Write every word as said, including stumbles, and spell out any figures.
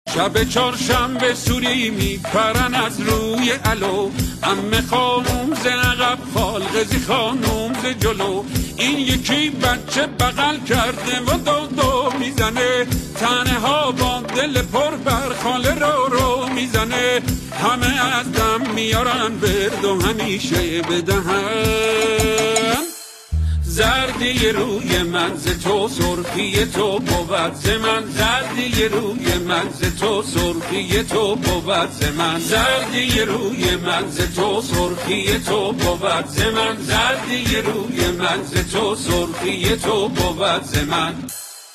شب چهارشنبه سوری میپرن از روی علو، عمه خانوم ز عقب خالقزی خانوم ز جلو. این یکی بچه بغل کرده و دو میزنه، تنها با دل پر بر خاله رو رو میزنه. همه از دم میارن برد و همیشه بدهن. زردی روی من ز تو سرخی تو بود ز من، زردی روی من ز تو سرخی تو بود ز من، زردی روی من ز تو سرخی تو بود ز من، زردی روی من ز تو سرخی تو بود ز من.